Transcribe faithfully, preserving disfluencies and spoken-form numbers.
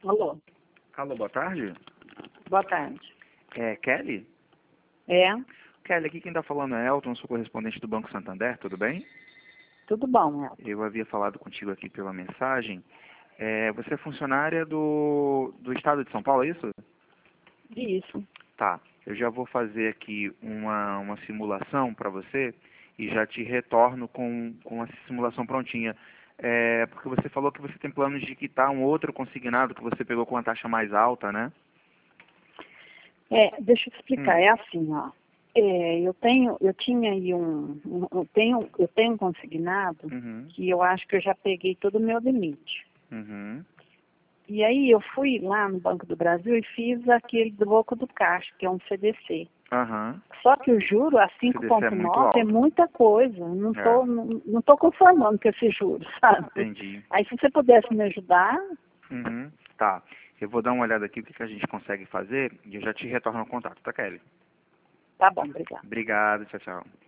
Alô, Alô, boa tarde. boa tarde. É Kelly? É, Kelly, aqui quem está falando é Elton, sou correspondente do Banco Santander, tudo bem? tudo bom, Elton? Eu havia falado contigo aqui pela mensagem. É, você é funcionária do, do Estado de São Paulo, é isso? Isso. Tá, eu já vou fazer aqui uma, uma simulação para você e já te retorno com, com essa simulação prontinha. É, porque você falou que você tem planos de quitar um outro consignado que você pegou com a taxa mais alta, né? É, deixa eu te explicar, Hum. é assim, ó. É, eu tenho, eu tinha aí um, um- eu tenho, eu tenho um consignado Uhum, que eu acho que eu já peguei todo o meu limite. uhum, E aí eu fui lá no Banco do Brasil e fiz aquele bloco do caixa, que é um C D C. aham. Só que o juro a C D C é muito cinco ponto nove é alto. muita coisa. Eu Não É, estou não, não tô conformando com esse juro, sabe? entendi. Aí se você pudesse me ajudar, Uhum, tá. Eu vou dar uma olhada aqui o que, que a gente consegue fazer e eu já te retorno o contato, tá, Kelly? tá bom, obrigada. Obrigado, tchau, tchau.